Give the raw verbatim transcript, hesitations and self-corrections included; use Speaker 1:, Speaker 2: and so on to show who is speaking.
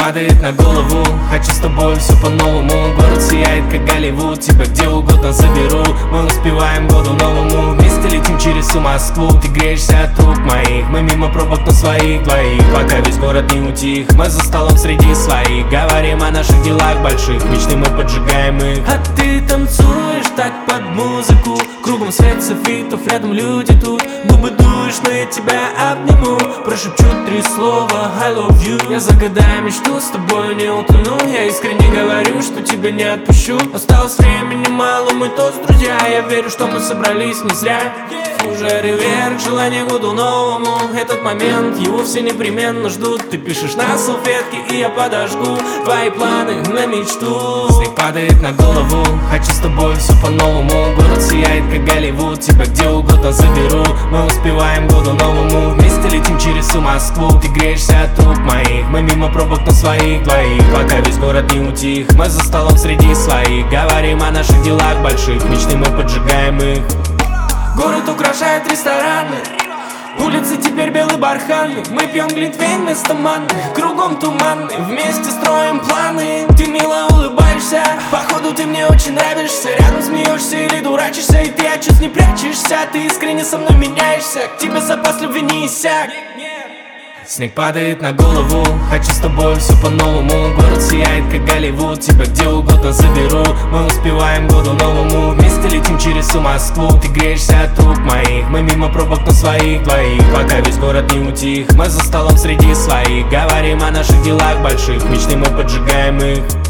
Speaker 1: падает на голову, хочу с тобой все по-новому. Город сияет, как Голливуд, тебя где угодно заберу. Мы успеваем году новому, вместе летим через всю Москву. Ты греешься от рук моих, мы мимо пробок на своих двоих. Пока весь город не утих, мы за столом среди своих. Говорим о наших делах больших, мечты мы поджигаем их. А ты танцуешь так под музыку, кругом свет, софитов, рядом люди тут. Губы дуешь, но я тебя обниму, прошепчу три слова I love you. Я загадаю мечту, с тобой не утону. Я искренне говорю, что тебя не отпущу. Осталось времени мало, мы тоже друзья. Я верю, что мы собрались не зря. Фужере вверх, желание году новому. Этот момент, его все непременно ждут. Ты пишешь на салфетке, и я подожгу твои планы на мечту. Снег падает на голову, хочу с тобой все по-новому. Город сияет, как Голливуд, тебя где угодно заберу. Мы успеваем году новому, вместе летим через всю Москву. Ты греешься от рук моих, мы мимо пробок на своих двоих. Пока весь город не утих, мы за столом среди своих. Говорим о наших делах больших, мечты мы поджигаем их. Город украшает рестораны, улицы теперь белые барханы. Мы пьем глинтвейн вместо манны, кругом туманы, вместе строим планы. Ты мило улыбаешься, походу ты мне очень нравишься. Рядом смеешься или дурачишься, и ты от чувств не прячешься. Ты искренне со мной меняешься, к тебе запас любви не иссяк. Снег падает на голову, хочу с тобой все по-новому. Город сияет, как Голливуд, тебя где угодно заберу. Мы успеваем году новому, вместе летим через всю Москву. Ты греешься от рук моих, мы мимо пробок на своих двоих. Пока весь город не утих, мы за столом среди своих. Говорим о наших делах больших, мечты мы поджигаем их.